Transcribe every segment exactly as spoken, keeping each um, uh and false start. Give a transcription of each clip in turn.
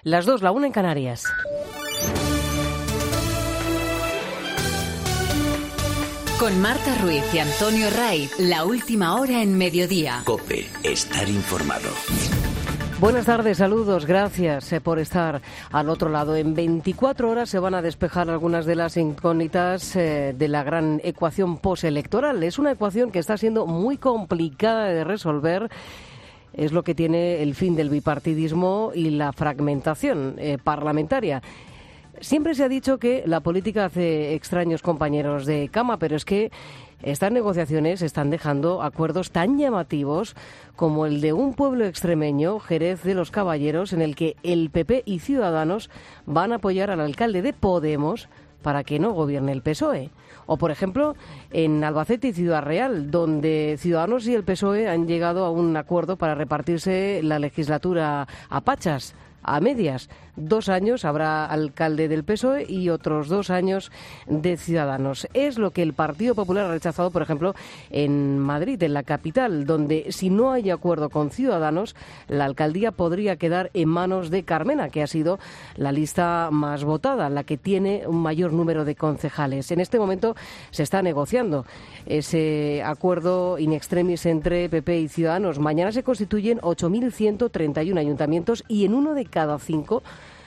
Las dos, la una en Canarias. Con Marta Ruiz y Antonio Raiz, la última hora en Mediodía. COPE, estar informado. Buenas tardes, saludos, gracias eh, por estar al otro lado. En veinticuatro horas se van a despejar algunas de las incógnitas eh, de la gran ecuación postelectoral. Es una ecuación que está siendo muy complicada de resolver. Es lo que tiene el fin del bipartidismo y la fragmentación eh, parlamentaria. Siempre se ha dicho que la política hace extraños compañeros de cama, pero es que estas negociaciones están dejando acuerdos tan llamativos como el de un pueblo extremeño, Jerez de los Caballeros, en el que el P P y Ciudadanos van a apoyar al alcalde de Podemos para que no gobierne el P S O E. O, por ejemplo, en Albacete y Ciudad Real, donde Ciudadanos y el P S O E han llegado a un acuerdo para repartirse la legislatura a pachas, a medias. Dos años habrá alcalde del P S O E y otros dos años de Ciudadanos. Es lo que el Partido Popular ha rechazado, por ejemplo, en Madrid, en la capital, donde si no hay acuerdo con Ciudadanos, la alcaldía podría quedar en manos de Carmena, que ha sido la lista más votada, la que tiene un mayor número de concejales. En este momento se está negociando ese acuerdo in extremis entre P P y Ciudadanos. Mañana se constituyen ocho mil ciento treinta y uno ayuntamientos y en uno de cada cinco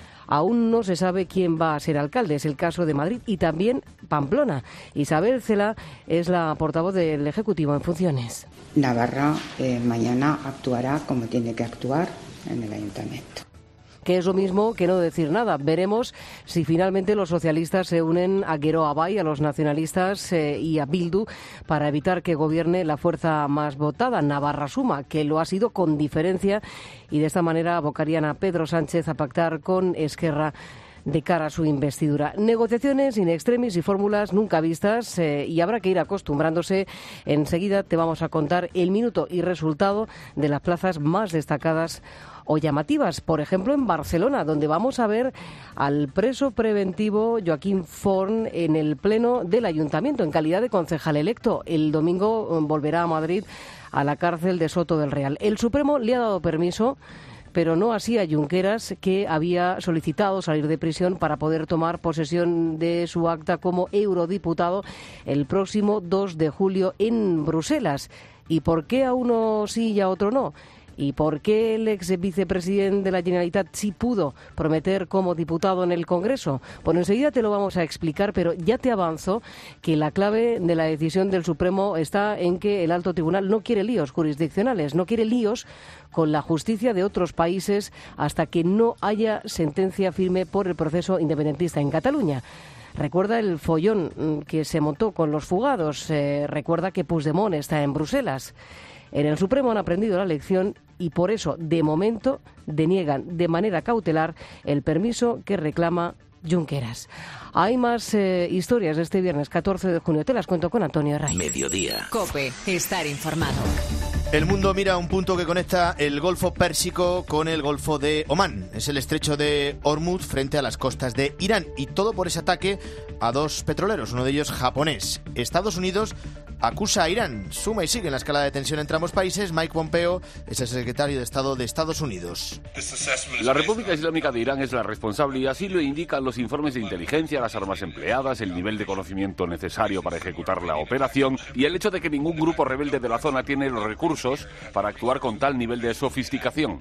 aún no se sabe quién va a ser alcalde. Es el caso de Madrid y también Pamplona. Isabel Cela es la portavoz del Ejecutivo en funciones. Navarra eh, mañana actuará como tiene que actuar en el ayuntamiento. Que es lo mismo que no decir nada. Veremos si finalmente los socialistas se unen a Geroa Bai, a los nacionalistas eh, y a Bildu para evitar que gobierne la fuerza más votada, Navarra Suma, que lo ha sido con diferencia, y de esta manera abocarían a Pedro Sánchez a pactar con Esquerra de cara a su investidura. Negociaciones in extremis y fórmulas nunca vistas eh, y habrá que ir acostumbrándose. Enseguida te vamos a contar el minuto y resultado de las plazas más destacadas o llamativas, por ejemplo en Barcelona, donde vamos a ver al preso preventivo Joaquín Forn en el pleno del Ayuntamiento en calidad de concejal electo. El domingo volverá a Madrid a la cárcel de Soto del Real. El Supremo le ha dado permiso, pero no así a Junqueras, que había solicitado salir de prisión para poder tomar posesión de su acta como eurodiputado el próximo dos de julio en Bruselas. ¿Y por qué a uno sí y a otro no? ¿Y por qué el ex vicepresidente de la Generalitat sí pudo prometer como diputado en el Congreso? Bueno, enseguida te lo vamos a explicar, pero ya te avanzo que la clave de la decisión del Supremo está en que el alto tribunal no quiere líos jurisdiccionales, no quiere líos con la justicia de otros países hasta que no haya sentencia firme por el proceso independentista en Cataluña. Recuerda el follón que se montó con los fugados, eh, recuerda que Puigdemont está en Bruselas. En el Supremo han aprendido la lección y por eso, de momento, deniegan de manera cautelar el permiso que reclama Junqueras. Hay más eh, historias este viernes catorce de junio. Te las cuento con Antonio Raiz. Mediodía. COPE, estar informado. El mundo mira a un punto que conecta el Golfo Pérsico con el Golfo de Omán. Es el estrecho de Hormuz frente a las costas de Irán. Y todo por ese ataque a dos petroleros, uno de ellos japonés. Estados Unidos acusa a Irán. Suma y sigue en la escalada de tensión entre ambos países. Mike Pompeo es el secretario de Estado de Estados Unidos. La República Islámica de Irán es la responsable y así lo indican los informes de inteligencia, las armas empleadas, el nivel de conocimiento necesario para ejecutar la operación y el hecho de que ningún grupo rebelde de la zona tiene los recursos para actuar con tal nivel de sofisticación.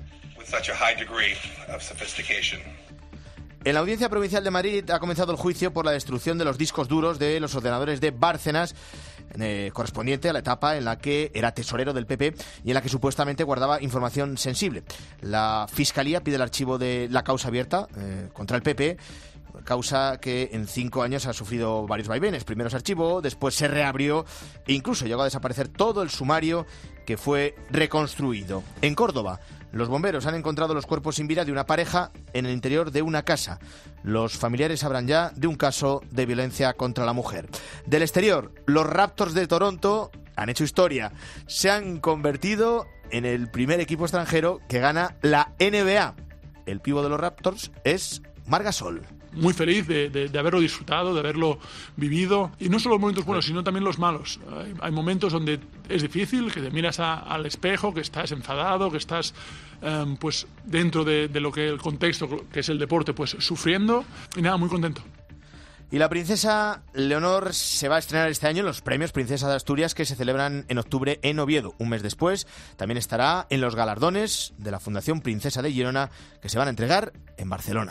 En la Audiencia Provincial de Madrid ha comenzado el juicio por la destrucción de los discos duros de los ordenadores de Bárcenas, eh, correspondiente a la etapa en la que era tesorero del P P y en la que supuestamente guardaba información sensible. La Fiscalía pide el archivo de la causa abierta eh, contra el P P, causa que en cinco años ha sufrido varios vaivenes. Primero se archivó, después se reabrió e incluso llegó a desaparecer todo el sumario que fue reconstruido. En Córdoba, los bomberos han encontrado los cuerpos sin vida de una pareja en el interior de una casa. Los familiares sabrán ya de un caso de violencia contra la mujer. Del exterior, los Raptors de Toronto han hecho historia. Se han convertido en el primer equipo extranjero que gana la N B A. El pívot de los Raptors es Marc Gasol. muy feliz de, de, de haberlo disfrutado, de haberlo vivido. Y no solo los momentos buenos, sino también los malos. Hay, hay momentos donde es difícil, que te miras a, al espejo, que estás enfadado, que estás um, pues dentro de, de lo que el contexto que es el deporte, pues sufriendo. Y nada, muy contento. Y la princesa Leonor se va a estrenar este año en los premios Princesa de Asturias que se celebran en octubre en Oviedo. Un mes después también estará en los galardones de la Fundación Princesa de Girona que se van a entregar en Barcelona.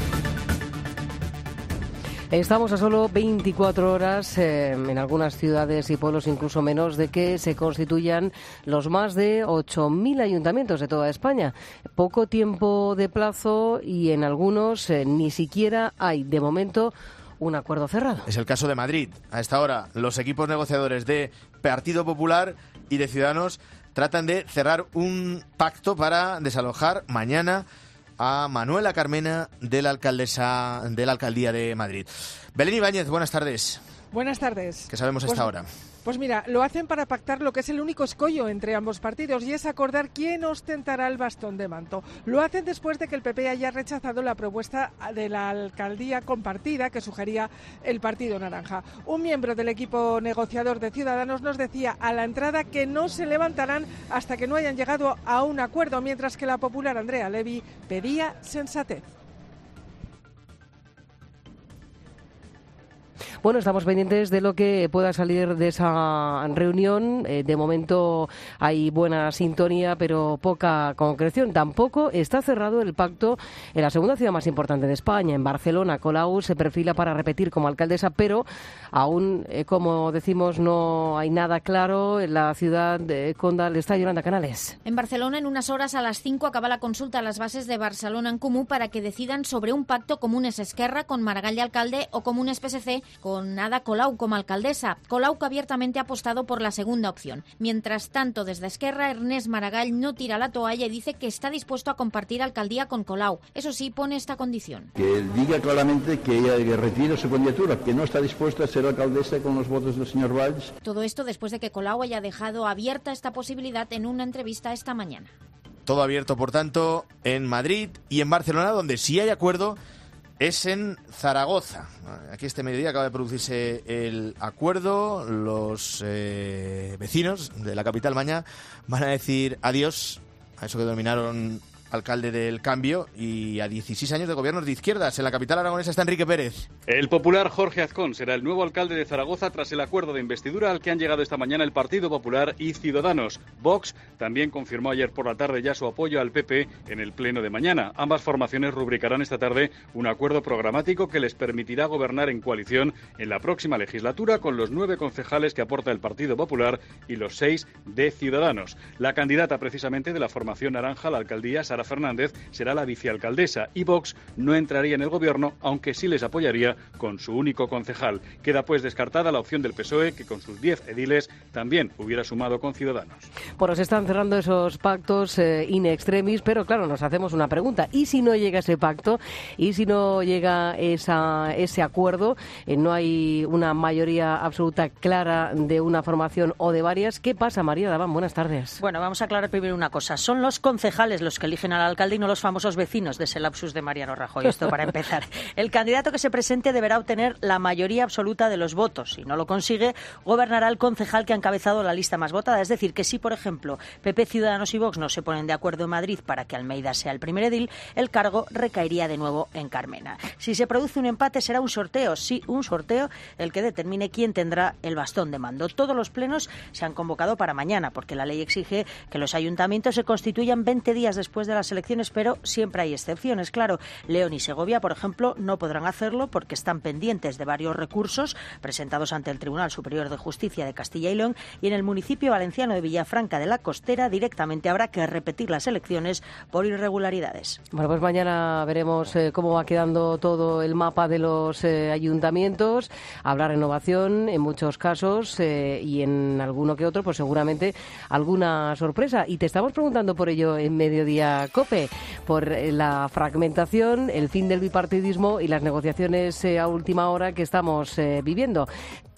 Estamos a solo veinticuatro horas, eh, en algunas ciudades y pueblos incluso menos, de que se constituyan los más de ocho mil ayuntamientos de toda España. Poco tiempo de plazo y en algunos eh, ni siquiera hay, de momento, un acuerdo cerrado. Es el caso de Madrid. A esta hora, los equipos negociadores de Partido Popular y de Ciudadanos tratan de cerrar un pacto para desalojar mañana a Manuela Carmena de la alcaldesa de la alcaldía de Madrid. Belén Ibáñez, buenas tardes. Buenas tardes. ¿Qué sabemos a esta hora? Pues mira, lo hacen para pactar lo que es el único escollo entre ambos partidos y es acordar quién ostentará el bastón de manto. Lo hacen después de que el P P haya rechazado la propuesta de la alcaldía compartida que sugería el Partido Naranja. Un miembro del equipo negociador de Ciudadanos nos decía a la entrada que no se levantarán hasta que no hayan llegado a un acuerdo, mientras que la popular Andrea Levy pedía sensatez. Bueno, estamos pendientes de lo que pueda salir de esa reunión. Eh, de momento hay buena sintonía, pero poca concreción. Tampoco está cerrado el pacto en la segunda ciudad más importante de España, en Barcelona. Colau se perfila para repetir como alcaldesa, pero aún, eh, como decimos, no hay nada claro. En la ciudad de Condal está Yolanda Canales. En Barcelona, en unas horas, a las cinco, acaba la consulta a las bases de Barcelona en Comú para que decidan sobre un pacto Comunes Esquerra con Maragall de alcalde o Comunes P S C con Ada Colau como alcaldesa. Colau que abiertamente ha apostado por la segunda opción. Mientras tanto, desde Esquerra, Ernest Maragall no tira la toalla y dice que está dispuesto a compartir alcaldía con Colau. Eso sí, pone esta condición. Que diga claramente que ella retire su candidatura, que no está dispuesta a ser alcaldesa con los votos del señor Valls. Todo esto después de que Colau haya dejado abierta esta posibilidad en una entrevista esta mañana. Todo abierto, por tanto, en Madrid y en Barcelona, donde sí hay acuerdo es en Zaragoza. Aquí este mediodía acaba de producirse el acuerdo. Los eh, vecinos de la capital mañana van a decir adiós a eso que denominaron alcalde del cambio y a dieciséis años de gobiernos de izquierdas. En la capital aragonesa está Enrique Pérez. El popular Jorge Azcón será el nuevo alcalde de Zaragoza tras el acuerdo de investidura al que han llegado esta mañana el Partido Popular y Ciudadanos. Vox también confirmó ayer por la tarde ya su apoyo al P P en el pleno de mañana. Ambas formaciones rubricarán esta tarde un acuerdo programático que les permitirá gobernar en coalición en la próxima legislatura con los nueve concejales que aporta el Partido Popular y los seis de Ciudadanos. La candidata precisamente de la formación naranja a la alcaldía, Sara Fernández, será la vicealcaldesa y Vox no entraría en el gobierno, aunque sí les apoyaría con su único concejal. Queda pues descartada la opción del P S O E, que con sus diez ediles también hubiera sumado con Ciudadanos. Bueno, se están cerrando esos pactos eh, in extremis, pero claro, nos hacemos una pregunta. ¿Y si no llega ese pacto? ¿Y si no llega esa, ese acuerdo? Eh, no hay una mayoría absoluta clara de una formación o de varias. ¿Qué pasa, María Daván? Buenas tardes. Bueno, vamos a aclarar primero una cosa. Son los concejales los que eligen al alcalde y no los famosos vecinos de ese lapsus de Mariano Rajoy. Esto para empezar. El candidato que se presente deberá obtener la mayoría absoluta de los votos. Si no lo consigue, gobernará el concejal que ha encabezado la lista más votada. Es decir, que si, por ejemplo, P P, Ciudadanos y Vox no se ponen de acuerdo en Madrid para que Almeida sea el primer edil, el cargo recaería de nuevo en Carmena. Si se produce un empate, será un sorteo. Sí, un sorteo el que determine quién tendrá el bastón de mando. Todos los plenos se han convocado para mañana, porque la ley exige que los ayuntamientos se constituyan veinte días después de las elecciones, pero siempre hay excepciones, claro. León y Segovia, por ejemplo, no podrán hacerlo porque están pendientes de varios recursos presentados ante el Tribunal Superior de Justicia de Castilla y León, y en el municipio valenciano de Villafranca de la Costera directamente habrá que repetir las elecciones por irregularidades. Bueno, pues mañana veremos eh, cómo va quedando todo el mapa de los eh, ayuntamientos. Habrá renovación en muchos casos eh, y en alguno que otro, pues seguramente alguna sorpresa. Y te estamos preguntando por ello en Mediodía COPE, por la fragmentación, el fin del bipartidismo y las negociaciones eh, a última hora que estamos eh, viviendo.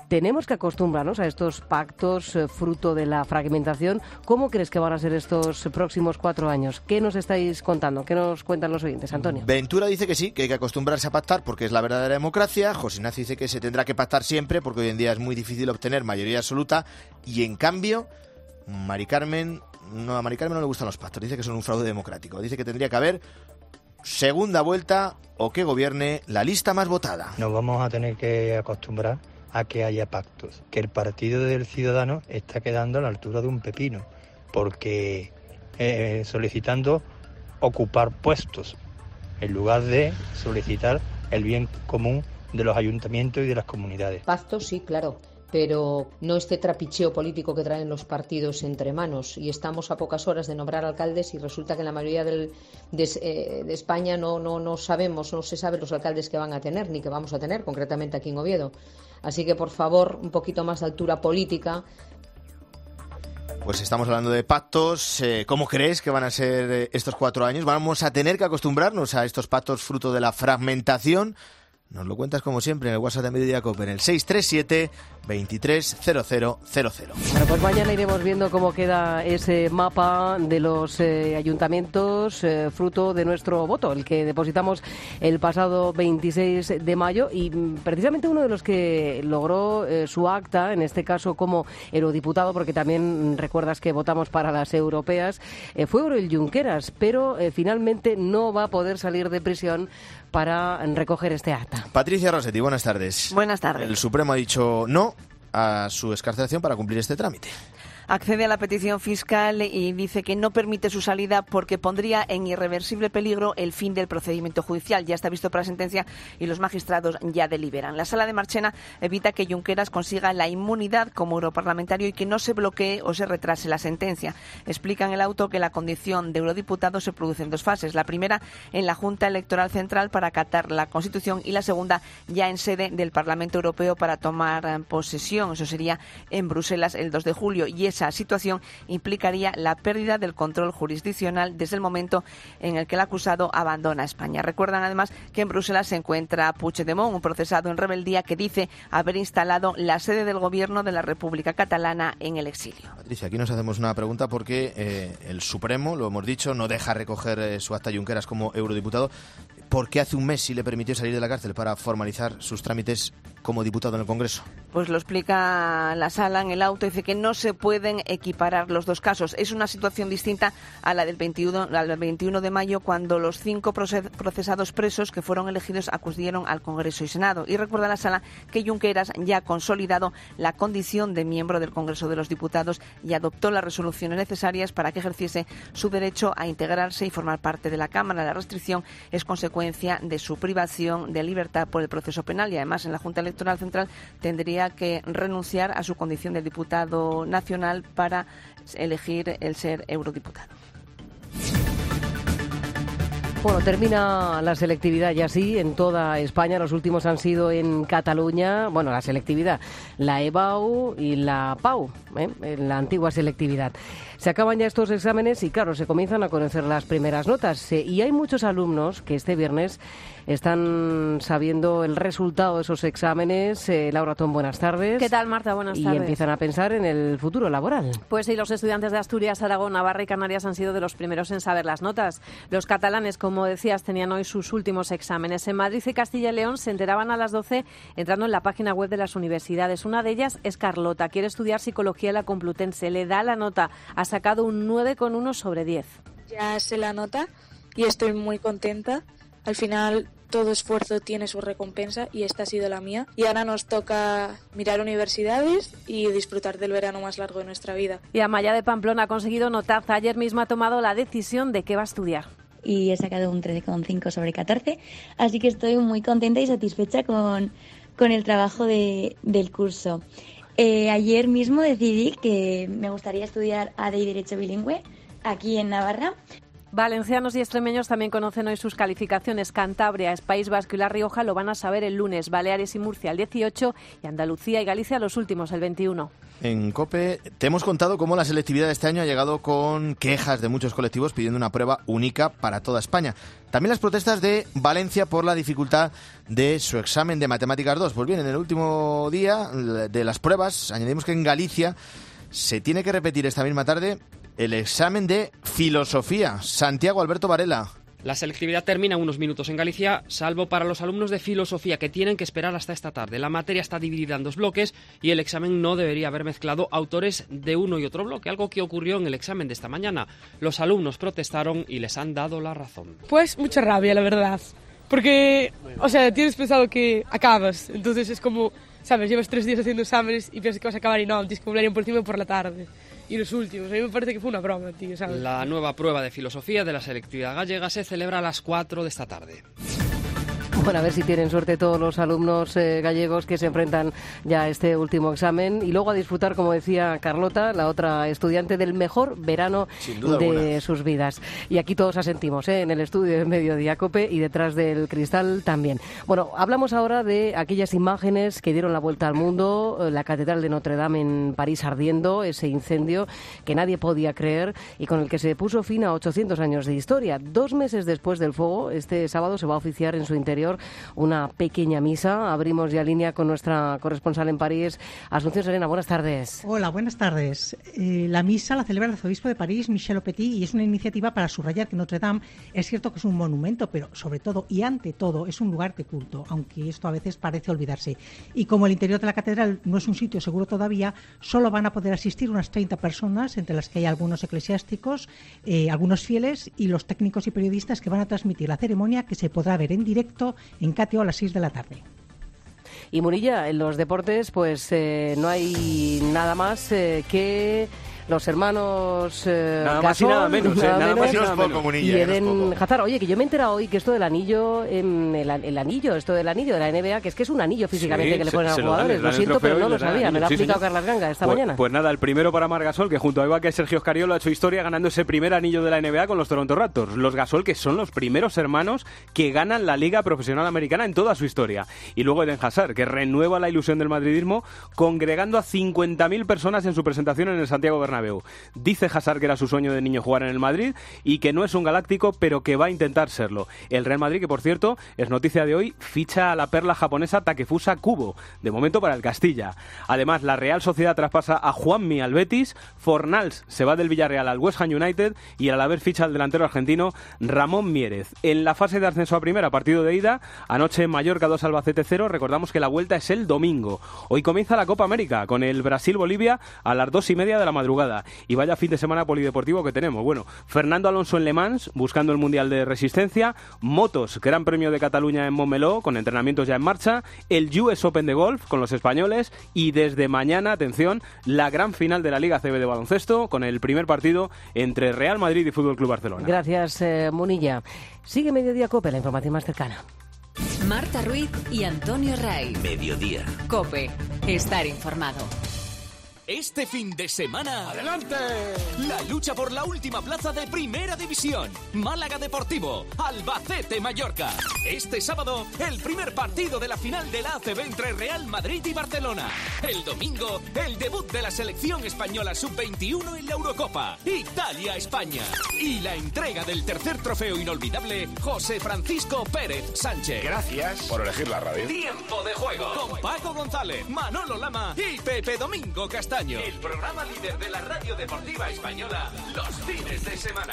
¿Tenemos que acostumbrarnos a estos pactos eh, fruto de la fragmentación? ¿Cómo crees que van a ser estos próximos cuatro años? ¿Qué nos estáis contando? ¿Qué nos cuentan los oyentes, Antonio? Ventura dice que sí, que hay que acostumbrarse a pactar porque es la verdadera democracia. José Ignacio dice que se tendrá que pactar siempre porque hoy en día es muy difícil obtener mayoría absoluta. Y en cambio, Mari Carmen, no, a Mari Carmen no le gustan los pactos, dice que son un fraude democrático. Dice que tendría que haber segunda vuelta o que gobierne la lista más votada. Nos vamos a tener que acostumbrar a que haya pactos, que el Partido del Ciudadano está quedando a la altura de un pepino, porque eh, solicitando ocupar puestos en lugar de solicitar el bien común de los ayuntamientos y de las comunidades. Pactos sí, claro, pero no este trapicheo político que traen los partidos entre manos, y estamos a pocas horas de nombrar alcaldes y resulta que en la mayoría del, de, eh, de España no, no, no sabemos, no se sabe los alcaldes que van a tener ni que vamos a tener, concretamente aquí en Oviedo. Así que, por favor, un poquito más de altura política. Pues estamos hablando de pactos. Eh, ¿Cómo crees que van a ser eh, estos cuatro años? ¿Vamos a tener que acostumbrarnos a estos pactos fruto de la fragmentación? Nos lo cuentas como siempre en el WhatsApp de Mediodía Cope en el seis tres siete, veintitrés, cero cero cero cero. Bueno, pues mañana iremos viendo cómo queda ese mapa de los eh, ayuntamientos eh, fruto de nuestro voto, el que depositamos el pasado veintiséis de mayo, y precisamente uno de los que logró eh, su acta, en este caso como eurodiputado, porque también recuerdas que votamos para las europeas, eh, fue Oriol Junqueras, pero eh, finalmente no va a poder salir de prisión para recoger este acta. Patricia Rossetti, buenas tardes. Buenas tardes. El Supremo ha dicho no a su excarcelación para cumplir este trámite. Accede a la petición fiscal y dice que no permite su salida porque pondría en irreversible peligro el fin del procedimiento judicial. Ya está visto para sentencia y los magistrados ya deliberan. La Sala de Marchena evita que Junqueras consiga la inmunidad como europarlamentario y que no se bloquee o se retrase la sentencia. Explica en el auto que la condición de eurodiputado se produce en dos fases. La primera en la Junta Electoral Central para acatar la Constitución y la segunda ya en sede del Parlamento Europeo para tomar posesión. Eso sería en Bruselas el dos de julio y es Esa situación implicaría la pérdida del control jurisdiccional desde el momento en el que el acusado abandona España. Recuerdan además que en Bruselas se encuentra Puigdemont, un procesado en rebeldía que dice haber instalado la sede del gobierno de la República Catalana en el exilio. Patricia, aquí nos hacemos una pregunta porque eh, el Supremo, lo hemos dicho, no deja recoger eh, su acta Junqueras como eurodiputado. ¿Por qué hace un mes sí le permitió salir de la cárcel para formalizar sus trámites como diputado en el Congreso? Pues lo explica la Sala en el auto, dice que no se pueden equiparar los dos casos. Es una situación distinta a la del veintiuno, al veintiuno de mayo, cuando los cinco procesados presos que fueron elegidos acudieron al Congreso y Senado. Y recuerda la Sala que Junqueras ya ha consolidado la condición de miembro del Congreso de los Diputados y adoptó las resoluciones necesarias para que ejerciese su derecho a integrarse y formar parte de la Cámara. La restricción es consecuencia de su privación de libertad por el proceso penal y además en la Junta Electoral Central tendría que renunciar a su condición de diputado nacional para elegir el ser eurodiputado. Bueno, termina la selectividad ya sí en toda España. Los últimos han sido en Cataluña. Bueno, la selectividad, la EBAU y la PAU, ¿eh? la antigua selectividad. Se acaban ya estos exámenes y, claro, se comienzan a conocer las primeras notas. Eh, y hay muchos alumnos que este viernes están sabiendo el resultado de esos exámenes. Eh, Laura Tom, buenas tardes. ¿Qué tal, Marta? Buenas y tardes. Y empiezan a pensar en el futuro laboral. Pues sí, los estudiantes de Asturias, Aragón, Navarra y Canarias han sido de los primeros en saber las notas. Los catalanes, como decías, tenían hoy sus últimos exámenes. En Madrid y Castilla y León se enteraban a las doce entrando en la página web de las universidades. Una de ellas es Carlota. Quiere estudiar Psicología en la Complutense. Le da la nota. Ha sacado un nueve coma uno sobre diez. Ya sé la nota y estoy muy contenta. Al final todo esfuerzo tiene su recompensa y esta ha sido la mía. Y ahora nos toca mirar universidades y disfrutar del verano más largo de nuestra vida. Y Amaya de Pamplona ha conseguido notaza. Ayer mismo ha tomado la decisión de qué va a estudiar. Y he sacado un trece coma cinco sobre catorce, así que estoy muy contenta y satisfecha con, con el trabajo de, del curso. Eh, ayer mismo decidí que me gustaría estudiar A D E y Derecho Bilingüe aquí en Navarra. Valencianos y extremeños también conocen hoy sus calificaciones. Cantabria, País Vasco y La Rioja lo van a saber el lunes. Baleares y Murcia el dieciocho y Andalucía y Galicia los últimos el veintiuno. En COPE te hemos contado cómo la selectividad de este año ha llegado con quejas de muchos colectivos pidiendo una prueba única para toda España. También las protestas de Valencia por la dificultad de su examen de Matemáticas dos. Pues bien, en el último día de las pruebas añadimos que en Galicia se tiene que repetir esta misma tarde el examen de Filosofía. Santiago Alberto Varela. La selectividad termina en unos minutos en Galicia, salvo para los alumnos de Filosofía, que tienen que esperar hasta esta tarde. La materia está dividida en dos bloques y el examen no debería haber mezclado autores de uno y otro bloque, algo que ocurrió en el examen de esta mañana. Los alumnos protestaron y les han dado la razón. Pues mucha rabia, la verdad. Porque, o sea, tienes pensado que acabas, entonces es como, ¿sabes? Llevas tres días haciendo exámenes y piensas que vas a acabar y no, tienes que volver por encima por la tarde. Y los últimos, a mí me parece que fue una broma, tío, ¿sabes? La nueva prueba de Filosofía de la selectividad gallega se celebra a las cuatro de esta tarde. Bueno, a ver si tienen suerte todos los alumnos eh, gallegos que se enfrentan ya a este último examen y luego a disfrutar, como decía Carlota, la otra estudiante, del mejor verano de alguna. sus vidas. Y aquí todos asentimos, ¿eh? En el estudio de Mediodía COPE y detrás del cristal también. Bueno, hablamos ahora de aquellas imágenes que dieron la vuelta al mundo, la Catedral de Notre Dame en París ardiendo, ese incendio que nadie podía creer y con el que se puso fin a ochocientos años de historia. Dos meses después del fuego, este sábado se va a oficiar en su interior una pequeña misa. Abrimos ya línea con nuestra corresponsal en París, Asunción Serena. Buenas tardes. Hola, buenas tardes. Eh, la misa la celebra el arzobispo de París, Michel Opetit, y es una iniciativa para subrayar que Notre Dame es cierto que es un monumento, pero sobre todo y ante todo es un lugar de culto, aunque esto a veces parece olvidarse. Y como el interior de la catedral no es un sitio seguro todavía, solo van a poder asistir unas treinta personas, entre las que hay algunos eclesiásticos, eh, algunos fieles y los técnicos y periodistas que van a transmitir la ceremonia, que se podrá ver en directo en Cateo a las seis de la tarde. Y Munilla, en los deportes pues eh, no hay nada más eh, que los hermanos eh, nada Gasol, más y nada menos, nada eh, nada menos, más y nada menos. Munilla, y Eden Hazard. Oye, que yo me he enterado hoy que esto del anillo, en el, el anillo, esto del anillo de la N B A, que es que es un anillo físicamente sí, que le ponen se, a los jugadores. Lo, lo siento, pero no lo sabía. Me lo ha sí, explicado señor. Carlas Ganga esta pues, mañana. Pues nada, el primero para Marc Gasol, que junto a Eva, que Sergio Scariolo ha hecho historia ganando ese primer anillo de la N B A con los Toronto Raptors. Los Gasol, que son los primeros hermanos que ganan la Liga Profesional Americana en toda su historia. Y luego Eden Hazard, que renueva la ilusión del madridismo congregando a cincuenta mil personas en su presentación en el Santiago Bernabéu. Dice Hazard que era su sueño de niño jugar en el Madrid y que no es un galáctico, pero que va a intentar serlo. El Real Madrid, que por cierto, es noticia de hoy, ficha a la perla japonesa Takefusa Kubo, de momento para el Castilla. Además, la Real Sociedad traspasa a Juanmi al Betis, Fornals se va del Villarreal al West Ham United y el Alavés ficha al delantero argentino Ramón Miérez. En la fase de ascenso a primera, partido de ida, anoche Mallorca dos Albacete cero, recordamos que la vuelta es el domingo. Hoy comienza la Copa América con el Brasil-Bolivia a las dos y media de la madrugada. Y vaya fin de semana polideportivo que tenemos. Bueno, Fernando Alonso en Le Mans, buscando el Mundial de Resistencia, motos, Gran Premio de Cataluña en Montmeló, con entrenamientos ya en marcha, el U S Open de golf con los españoles y desde mañana, atención, la gran final de la Liga C B de baloncesto con el primer partido entre Real Madrid y Fútbol Club Barcelona. Gracias, eh, Munilla. Sigue Mediodía COPE, la información más cercana. Marta Ruiz y Antonio Ray. Mediodía. COPE, estar informado. Este fin de semana... ¡Adelante! La lucha por la última plaza de Primera División. Málaga Deportivo, Albacete Mallorca. Este sábado, el primer partido de la final de la A C B entre Real Madrid y Barcelona. El domingo, el debut de la selección española sub veintiuno en la Eurocopa. Italia-España. Y la entrega del tercer trofeo inolvidable, José Francisco Pérez Sánchez. Gracias por elegir la radio. Tiempo de juego. Con Paco González, Manolo Lama y Pepe Domingo Castaño. El programa líder de la radio deportiva española, los fines de semana.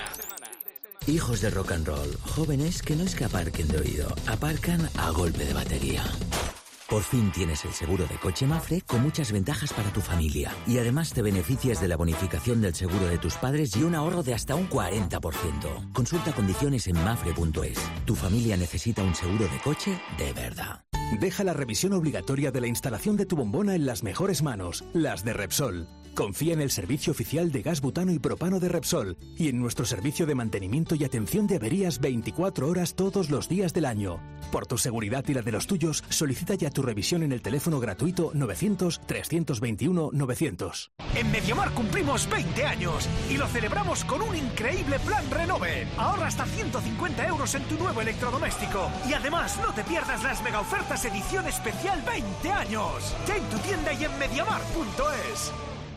Hijos de rock and roll, jóvenes que no es que aparquen de oído, aparcan a golpe de batería. Por fin tienes el seguro de coche Mafre con muchas ventajas para tu familia. Y además te beneficias de la bonificación del seguro de tus padres y un ahorro de hasta un cuarenta por ciento. Consulta condiciones en mafre punto es. Tu familia necesita un seguro de coche de verdad. Deja la revisión obligatoria de la instalación de tu bombona en las mejores manos, las de Repsol. Confía en el servicio oficial de gas butano y propano de Repsol y en nuestro servicio de mantenimiento y atención de averías veinticuatro horas todos los días del año. Por tu seguridad y la de los tuyos, solicita ya tu revisión en el teléfono gratuito novecientos, trescientos veintiuno, novecientos. En MediaMarkt cumplimos veinte años y lo celebramos con un increíble plan Renove. Ahorra hasta ciento cincuenta euros en tu nuevo electrodoméstico y además no te pierdas las mega ofertas edición especial veinte años. Ya en tu tienda y en mediamarkt punto es.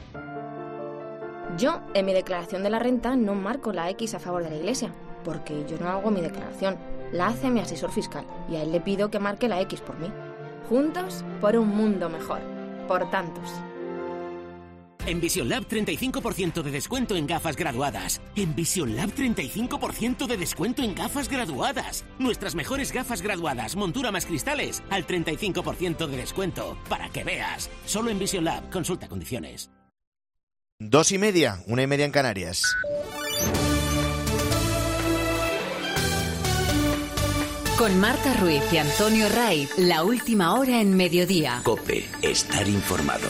Yo, en mi declaración de la renta, no marco la X a favor de la Iglesia, porque yo no hago mi declaración. La hace mi asesor fiscal y a él le pido que marque la X por mí. Juntos por un mundo mejor. Por tantos. En Vision Lab, treinta y cinco por ciento de descuento en gafas graduadas. En Vision Lab, treinta y cinco por ciento de descuento en gafas graduadas. Nuestras mejores gafas graduadas, montura más cristales, al treinta y cinco por ciento de descuento. Para que veas. Solo en Vision Lab. Consulta condiciones. Dos y media, una y media en Canarias. Con Marta Ruiz y Antonio Raiz, la última hora en mediodía. COPE, estar informado.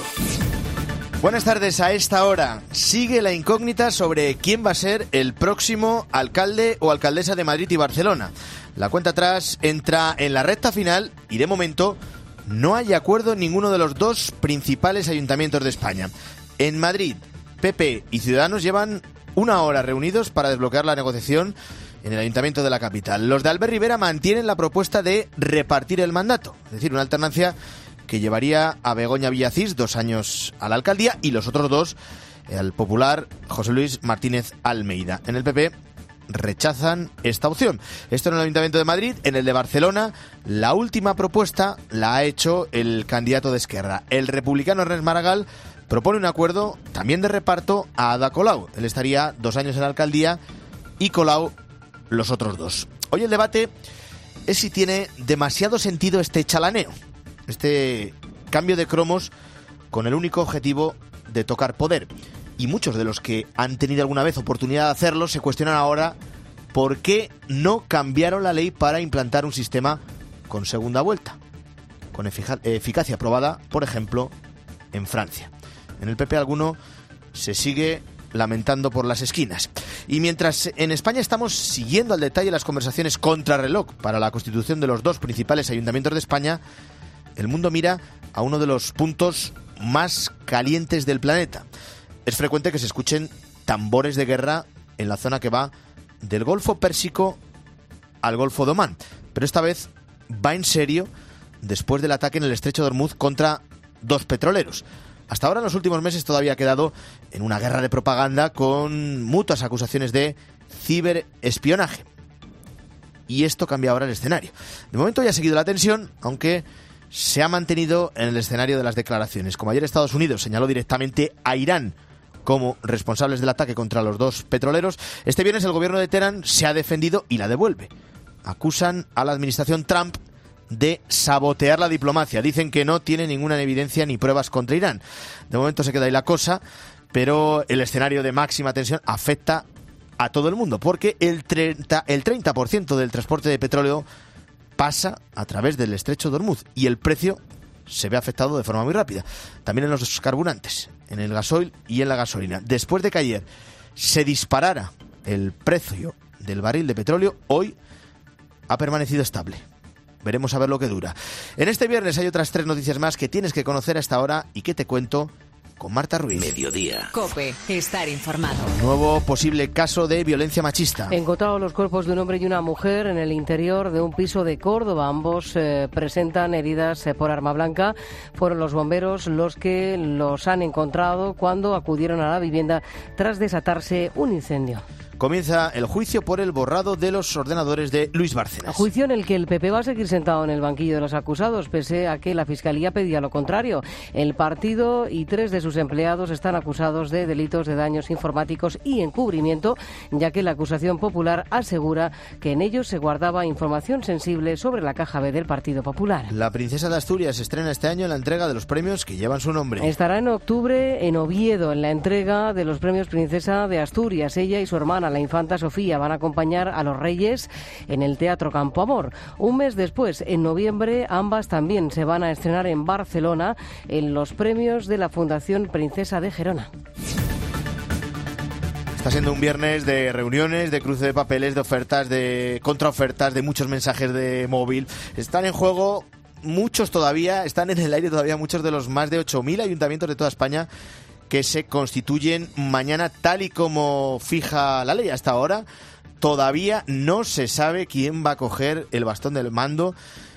Buenas tardes. A esta hora sigue la incógnita sobre quién va a ser el próximo alcalde o alcaldesa de Madrid y Barcelona. La cuenta atrás entra en la recta final y de momento no hay acuerdo en ninguno de los dos principales ayuntamientos de España. En Madrid, P P y Ciudadanos llevan una hora reunidos para desbloquear la negociación en el Ayuntamiento de la capital. Los de Albert Rivera mantienen la propuesta de repartir el mandato, es decir, una alternancia que llevaría a Begoña Villacís dos años a la alcaldía y los otros dos al popular José Luis Martínez Almeida. En el P P rechazan esta opción. Esto en el Ayuntamiento de Madrid. En el de Barcelona, la última propuesta la ha hecho el candidato de Esquerra. El republicano Ernest Maragall propone un acuerdo también de reparto a Ada Colau. Él estaría dos años en la alcaldía y Colau los otros dos. Hoy el debate es si tiene demasiado sentido este chalaneo, este cambio de cromos con el único objetivo de tocar poder. Y muchos de los que han tenido alguna vez oportunidad de hacerlo se cuestionan ahora por qué no cambiaron la ley para implantar un sistema con segunda vuelta, con efic- eficacia probada, por ejemplo, en Francia. En el P P alguno se sigue lamentando por las esquinas. Y mientras en España estamos siguiendo al detalle las conversaciones contrarreloj para la constitución de los dos principales ayuntamientos de España, el mundo mira a uno de los puntos más calientes del planeta. Es frecuente que se escuchen tambores de guerra en la zona que va del Golfo Pérsico al Golfo de Omán. Pero esta vez va en serio después del ataque en el Estrecho de Hormuz contra dos petroleros. Hasta ahora, en los últimos meses, todavía ha quedado en una guerra de propaganda con mutuas acusaciones de ciberespionaje. Y esto cambia ahora el escenario. De momento ya ha seguido la tensión, aunque se ha mantenido en el escenario de las declaraciones. Como ayer Estados Unidos señaló directamente a Irán como responsables del ataque contra los dos petroleros, este viernes el gobierno de Teherán se ha defendido y la devuelve. Acusan a la administración Trump de sabotear la diplomacia. Dicen que no tiene ninguna evidencia ni pruebas contra Irán. De momento se queda ahí la cosa, pero el escenario de máxima tensión afecta a todo el mundo, porque el treinta, el treinta por ciento del transporte de petróleo pasa a través del Estrecho de Hormuz y el precio se ve afectado de forma muy rápida. También en los carburantes, en el gasoil y en la gasolina. Después de que ayer se disparara el precio del barril de petróleo, hoy ha permanecido estable. Veremos a ver lo que dura. En este viernes hay otras tres noticias más que tienes que conocer hasta ahora y que te cuento con Marta Ruiz. Mediodía. COPE, estar informado. Nuevo posible caso de violencia machista. Encontrados los cuerpos de un hombre y una mujer en el interior de un piso de Córdoba. Ambos eh, presentan heridas eh, por arma blanca. Fueron los bomberos los que los han encontrado cuando acudieron a la vivienda tras desatarse un incendio. Comienza el juicio por el borrado de los ordenadores de Luis Bárcenas. Juicio en el que el P P va a seguir sentado en el banquillo de los acusados, pese a que la Fiscalía pedía lo contrario. El partido y tres de sus empleados están acusados de delitos de daños informáticos y encubrimiento, ya que la acusación popular asegura que en ellos se guardaba información sensible sobre la caja B del Partido Popular. La princesa de Asturias estrena este año en la entrega de los premios que llevan su nombre. Estará en octubre en Oviedo, en la entrega de los premios Princesa de Asturias. Ella y su hermana Juana, la infanta Sofía van a acompañar a los reyes en el Teatro Campo Amor. Un mes después, en noviembre, ambas también se van a estrenar en Barcelona en los premios de la Fundación Princesa de Gerona. Está siendo un viernes de reuniones, de cruce de papeles, de ofertas, de contraofertas, de muchos mensajes de móvil. Están en juego muchos todavía, están en el aire todavía muchos de los más de ocho mil ayuntamientos de toda España que se constituyen mañana tal y como fija la ley. Hasta ahora todavía no se sabe quién va a coger el bastón del mando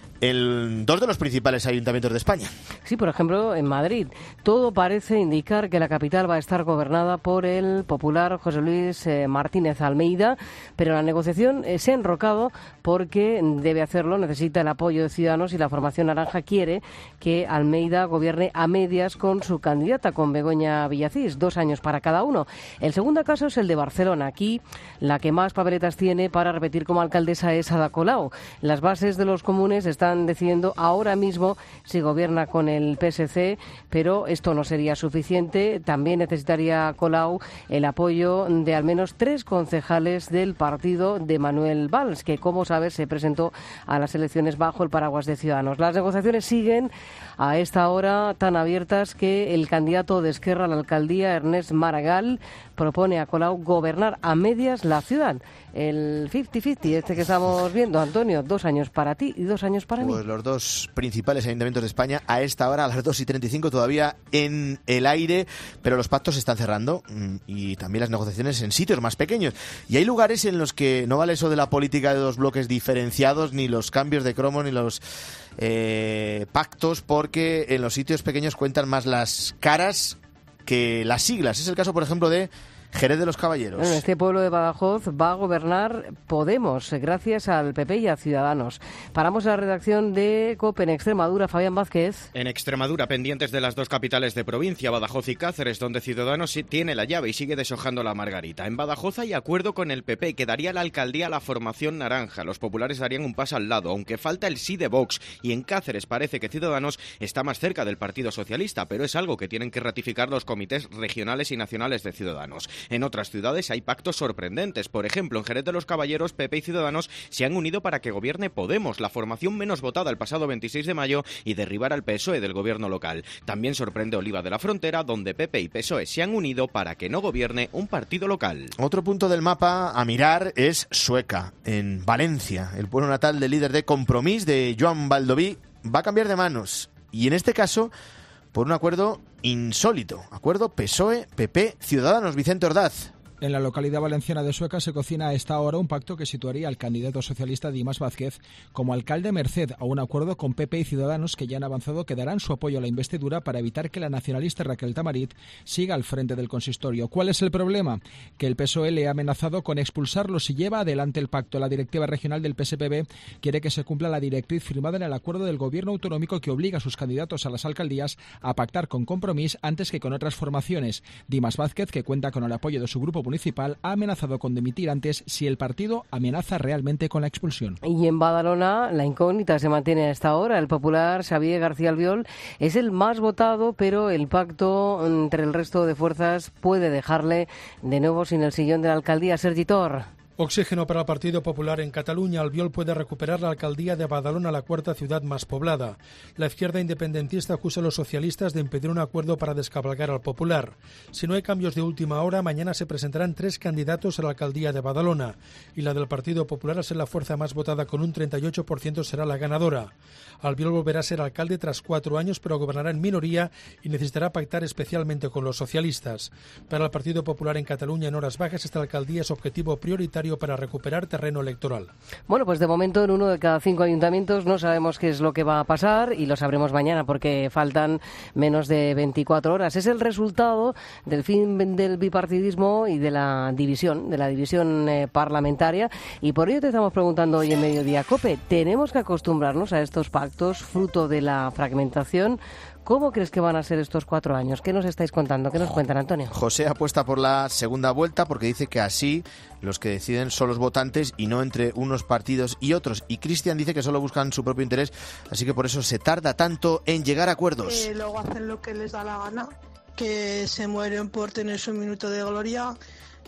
en dos de los principales ayuntamientos de España. Sí, por ejemplo, en Madrid. Todo parece indicar que la capital va a estar gobernada por el popular José Luis eh, Martínez Almeida, pero la negociación eh, se ha enrocado porque debe hacerlo, necesita el apoyo de Ciudadanos y la formación naranja quiere que Almeida gobierne a medias con su candidata, con Begoña Villacís, dos años para cada uno. El segundo caso es el de Barcelona. Aquí la que más papeletas tiene para repetir como alcaldesa es Ada Colau. Las bases de los comunes están decidiendo ahora mismo si gobierna con el P S C, pero esto no sería suficiente. También necesitaría Colau el apoyo de al menos tres concejales del partido de Manuel Valls, que, como sabes, se presentó a las elecciones bajo el paraguas de Ciudadanos. Las negociaciones siguen a esta hora tan abiertas que el candidato de Esquerra a la alcaldía, Ernest Maragall, propone a Colau gobernar a medias la ciudad. El cincuenta cincuenta, este que estamos viendo, Antonio, dos años para ti y dos años para mí. Pues los dos principales ayuntamientos de España a esta hora, a las dos y treinta y cinco, todavía en el aire, pero los pactos se están cerrando y también las negociaciones en sitios más pequeños. Y hay lugares en los que no vale eso de la política de dos bloques diferenciados, ni los cambios de cromos, ni los eh, pactos, porque en los sitios pequeños cuentan más las caras que las siglas. Es el caso, por ejemplo, de Jerez de los Caballeros. En este pueblo de Badajoz va a gobernar Podemos, gracias al P P y a Ciudadanos. Paramos la redacción de COPE en Extremadura. Fabián Vázquez. En Extremadura, pendientes de las dos capitales de provincia, Badajoz y Cáceres, donde Ciudadanos tiene la llave y sigue deshojando la margarita. En Badajoz hay acuerdo con el P P, que daría la alcaldía a la formación naranja. Los populares darían un paso al lado, aunque falta el sí de Vox. Y en Cáceres parece que Ciudadanos está más cerca del Partido Socialista, pero es algo que tienen que ratificar los comités regionales y nacionales de Ciudadanos. En otras ciudades hay pactos sorprendentes. Por ejemplo, en Jerez de los Caballeros, P P y Ciudadanos se han unido para que gobierne Podemos, la formación menos votada el pasado veintiséis de mayo, y derribar al P S O E del gobierno local. También sorprende Oliva de la Frontera, donde P P y P S O E se han unido para que no gobierne un partido local. Otro punto del mapa a mirar es Sueca, en Valencia. El pueblo natal del líder de Compromís, de Joan Baldoví, va a cambiar de manos. Y en este caso, por un acuerdo insólito. Acuerdo P S O E, P P, Ciudadanos. Vicente Ordaz. En la localidad valenciana de Sueca se cocina a esta hora un pacto que situaría al candidato socialista Dimas Vázquez como alcalde merced a un acuerdo con P P y Ciudadanos, que ya han avanzado que darán su apoyo a la investidura para evitar que la nacionalista Raquel Tamarit siga al frente del consistorio. ¿Cuál es el problema? Que el P S O E le ha amenazado con expulsarlo si lleva adelante el pacto. La directiva regional del P S P B quiere que se cumpla la directriz firmada en el acuerdo del gobierno autonómico que obliga a sus candidatos a las alcaldías a pactar con Compromís antes que con otras formaciones. Dimas Vázquez, que cuenta con el apoyo de su grupo municipal, ha amenazado con dimitir antes si el partido amenaza realmente con la expulsión. Y en Badalona la incógnita se mantiene a esta hora. El popular Xavier García Albiol es el más votado, pero el pacto entre el resto de fuerzas puede dejarle de nuevo sin el sillón de la alcaldía. Sergi Tor. Oxígeno para el Partido Popular en Cataluña. Albiol puede recuperar la alcaldía de Badalona, la cuarta ciudad más poblada. La izquierda independentista acusa a los socialistas de impedir un acuerdo para descabalgar al Popular. Si no hay cambios de última hora, mañana se presentarán tres candidatos a la alcaldía de Badalona. Y la del Partido Popular, al ser la fuerza más votada con un treinta y ocho por ciento, será la ganadora. Albiol volverá a ser alcalde tras cuatro años, pero gobernará en minoría y necesitará pactar especialmente con los socialistas. Para el Partido Popular en Cataluña, en horas bajas, esta alcaldía es objetivo prioritario para recuperar terreno electoral. Bueno, pues de momento en uno de cada cinco ayuntamientos no sabemos qué es lo que va a pasar y lo sabremos mañana porque faltan menos de veinticuatro horas. Es el resultado del fin del bipartidismo y de la división, de la división eh, parlamentaria, y por ello te estamos preguntando hoy en Mediodía COPE, ¿tenemos que acostumbrarnos a estos pactos fruto de la fragmentación? ¿Cómo crees que van a ser estos cuatro años? ¿Qué nos estáis contando? ¿Qué nos cuentan, Antonio? José apuesta por la segunda vuelta porque dice que así los que deciden son los votantes y no entre unos partidos y otros. Y Cristian dice que solo buscan su propio interés, así que por eso se tarda tanto en llegar a acuerdos. Eh, luego hacen lo que les da la gana, que se mueren por tener su minuto de gloria.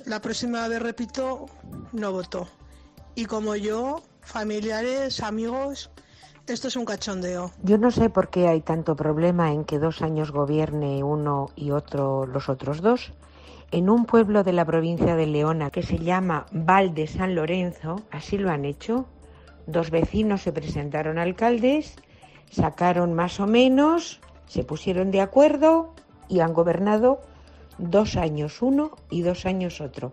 la próxima vez, repito, no voto. Y como yo, familiares, amigos, esto es un cachondeo. Yo no sé por qué hay tanto problema en que dos años gobierne uno y otro los otros dos. En un pueblo de la provincia de León que se llama Val de San Lorenzo, así lo han hecho. Dos vecinos se presentaron alcaldes, sacaron más o menos, se pusieron de acuerdo y han gobernado dos años uno y dos años otro.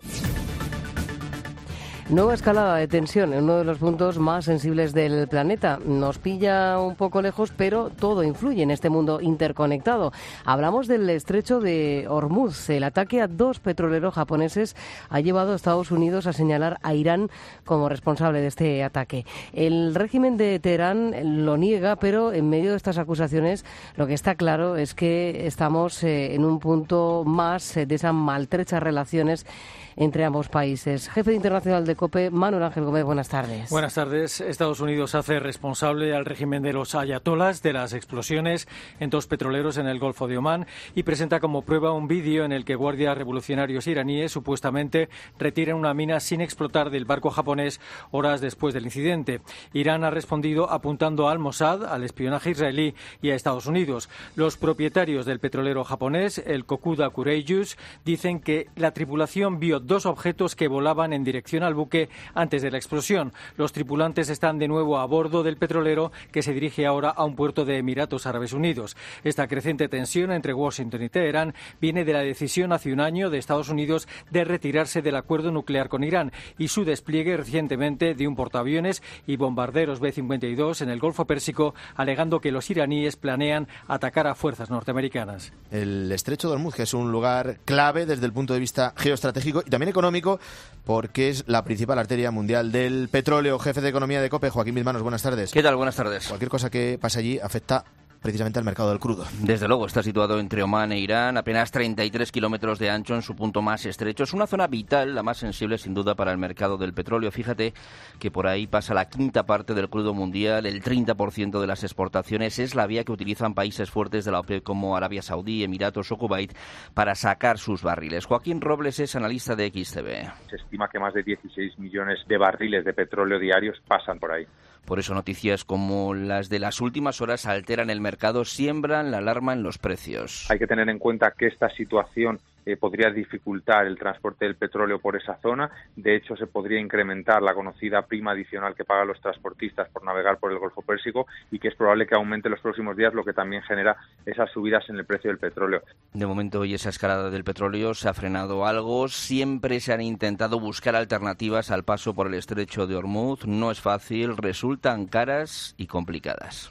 Nueva escalada de tensión en uno de los puntos más sensibles del planeta. Nos pilla un poco lejos, pero todo influye en este mundo interconectado. Hablamos del estrecho de Hormuz. El ataque a dos petroleros japoneses ha llevado a Estados Unidos a señalar a Irán como responsable de este ataque. El régimen de Teherán lo niega, pero en medio de estas acusaciones lo que está claro es que estamos eh, en un punto más eh, de esas maltrechas relaciones entre ambos países. Jefe internacional de COPE, Manuel Ángel Gómez, buenas tardes. Buenas tardes. Estados Unidos hace responsable al régimen de los ayatolás de las explosiones en dos petroleros en el Golfo de Omán y presenta como prueba un vídeo en el que guardias revolucionarios iraníes supuestamente retiran una mina sin explotar del barco japonés horas después del incidente. Irán ha respondido apuntando al Mossad, al espionaje israelí y a Estados Unidos. Los propietarios del petrolero japonés, el Kokuda Kureijus, dicen que la tripulación vio dos objetos que volaban en dirección al buque antes de la explosión. Los tripulantes están de nuevo a bordo del petrolero que se dirige ahora a un puerto de Emiratos Árabes Unidos. Esta creciente tensión entre Washington y Teherán viene de la decisión hace un año de Estados Unidos de retirarse del acuerdo nuclear con Irán y su despliegue recientemente de un portaaviones y bombarderos B cincuenta y dos en el Golfo Pérsico, alegando que los iraníes planean atacar a fuerzas norteamericanas. El estrecho de Hormuz, que es un lugar clave desde el punto de vista geoestratégico y también económico, porque es la principal arteria mundial del petróleo. Jefe de Economía de COPE, Joaquín Bilmanos, buenas tardes. ¿Qué tal? Buenas tardes. Cualquier cosa que pase allí afecta precisamente al mercado del crudo. Desde luego, está situado entre Omán e Irán, apenas treinta y tres kilómetros de ancho en su punto más estrecho. Es una zona vital, la más sensible sin duda para el mercado del petróleo. Fíjate que por ahí pasa la quinta parte del crudo mundial, el treinta por ciento de las exportaciones. Es la vía que utilizan países fuertes de la OPEP como Arabia Saudí, Emiratos o Kuwait para sacar sus barriles. Joaquín Robles es analista de X T V. Se estima que más de dieciséis millones de barriles de petróleo diarios pasan por ahí. Por eso noticias como las de las últimas horas alteran el mercado, siembran la alarma en los precios. Hay que tener en cuenta que esta situación eh, podría dificultar el transporte del petróleo por esa zona. De hecho, se podría incrementar la conocida prima adicional que pagan los transportistas por navegar por el Golfo Pérsico y que es probable que aumente en los próximos días, lo que también genera esas subidas en el precio del petróleo. De momento, hoy esa escalada del petróleo se ha frenado algo. Siempre se han intentado buscar alternativas al paso por el estrecho de Hormuz. No es fácil, resultan caras y complicadas.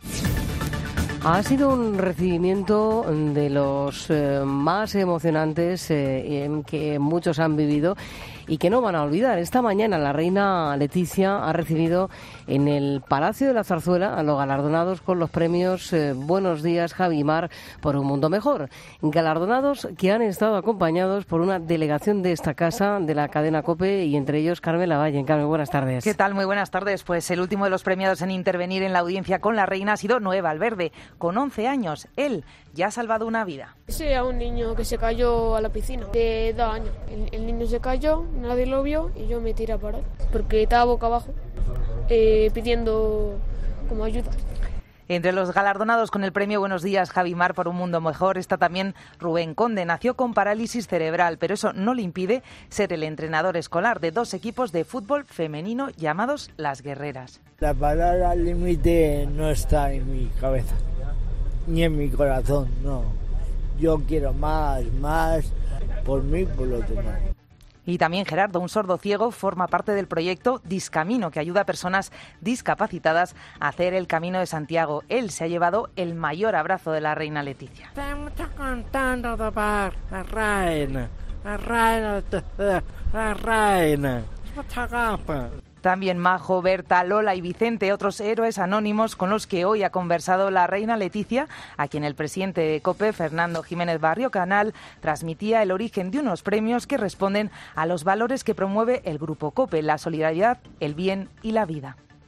Ha sido un recibimiento de los eh, más emocionantes eh, que muchos han vivido y que no van a olvidar. Esta mañana la reina Leticia ha recibido en el Palacio de la Zarzuela a los galardonados con los premios eh, Buenos Días Javi Mar por un mundo mejor. Galardonados que han estado acompañados por una delegación de esta casa, de la cadena COPE, y entre ellos Carmen Lavalle. Carmen, buenas tardes. ¿Qué tal? Muy buenas tardes. Pues el último de los premiados en intervenir en la audiencia con la reina ha sido Noé Valverde. Con once años, él ya ha salvado una vida. Sí, a un niño que se cayó a la piscina de dos años. El, el niño se cayó, nadie lo vio y yo me tiré a parar porque estaba boca abajo eh, pidiendo como ayuda. Entre los galardonados con el premio Buenos Días Javi Mar por un mundo mejor está también Rubén Conde. Nació con parálisis cerebral, pero eso no le impide ser el entrenador escolar de dos equipos de fútbol femenino llamados Las Guerreras. La palabra límite no está en mi cabeza, ni en mi corazón, no. Yo quiero más, más, por mí, por los demás. Y también Gerardo, un sordo ciego, forma parte del proyecto Discamino, que ayuda a personas discapacitadas a hacer el Camino de Santiago. Él se ha llevado el mayor abrazo de la reina Leticia. Estoy muy contento de ver la reina, la reina, la reina. Muchas gracias. También Majo, Berta, Lola y Vicente, otros héroes anónimos con los que hoy ha conversado la reina Leticia, a quien el presidente de COPE, Fernando Jiménez Barrio Canal, transmitía el origen de unos premios que responden a los valores que promueve el Grupo COPE, la solidaridad, el bien y la vida.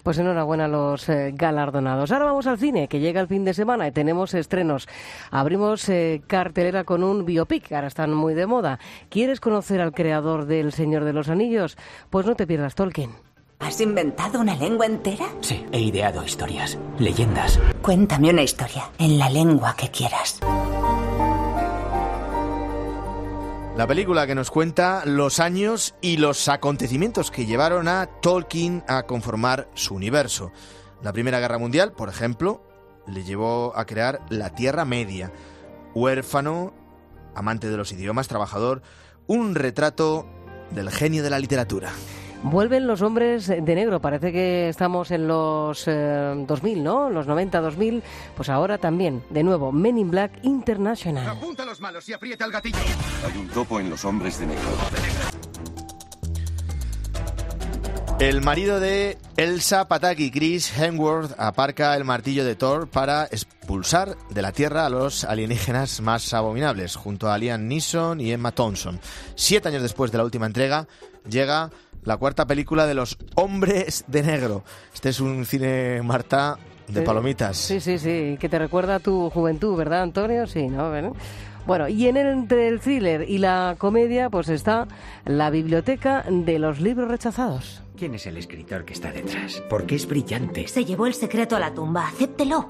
Pues enhorabuena a los eh, galardonados. Ahora vamos al cine, que llega el fin de semana y tenemos estrenos. Abrimos eh, cartelera con un biopic, ahora están muy de moda. ¿Quieres conocer al creador del Señor de los Anillos? Pues no te pierdas Tolkien. ¿Has inventado una lengua entera? Sí, he ideado historias, leyendas. Cuéntame una historia, en la lengua que quieras. La película que nos cuenta los años y los acontecimientos que llevaron a Tolkien a conformar su universo. La Primera Guerra Mundial, por ejemplo, le llevó a crear la Tierra Media. Huérfano, amante de los idiomas, trabajador, un retrato del genio de la literatura. Vuelven los hombres de negro, parece que estamos en los eh, dos mil, ¿no? Los noventa, dos mil, pues ahora también, de nuevo, Men in Black International. Apunta a los malos y aprieta el gatillo. Hay un topo en los hombres de negro. El marido de Elsa Pataki, Chris Hemsworth, aparca el martillo de Thor para expulsar de la Tierra a los alienígenas más abominables, junto a Liam Neeson y Emma Thompson. Siete años después de la última entrega, llega la cuarta película de los hombres de negro. Este es un cine, Marta, de sí, palomitas. Sí, sí, sí, que te recuerda a tu juventud, ¿verdad, Antonio? Sí, ¿no? Bueno, bueno y en el, entre el thriller y la comedia, pues está La Biblioteca de los Libros Rechazados. ¿Quién es el escritor que está detrás? Porque es brillante. Se llevó el secreto a la tumba, acéptelo.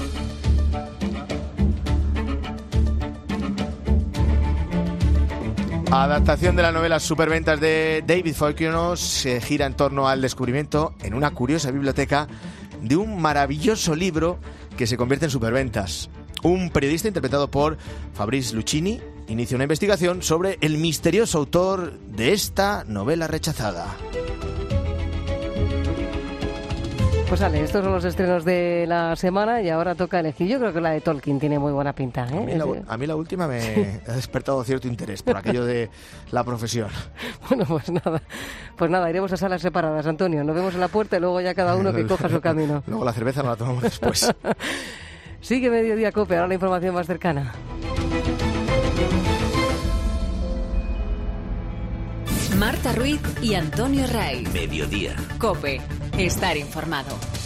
Adaptación de la novela Superventas de David Foulkes se gira en torno al descubrimiento en una curiosa biblioteca de un maravilloso libro que se convierte en superventas. Un periodista interpretado por Fabrice Lucchini inicia una investigación sobre el misterioso autor de esta novela rechazada. Pues vale, estos son los estrenos de la semana y ahora toca elegir. Yo creo que la de Tolkien tiene muy buena pinta, ¿eh? A mí la, a mí la última me sí. ha despertado cierto interés por aquello de la profesión. Bueno, pues nada, pues nada, iremos a salas separadas, Antonio. Nos vemos en la puerta y luego ya cada uno que coja su camino. Luego la cerveza no la tomamos después. Sigue Mediodía COPE, ahora la información más cercana. Marta Ruiz y Antonio Ray. Mediodía. COPE. Estar informado.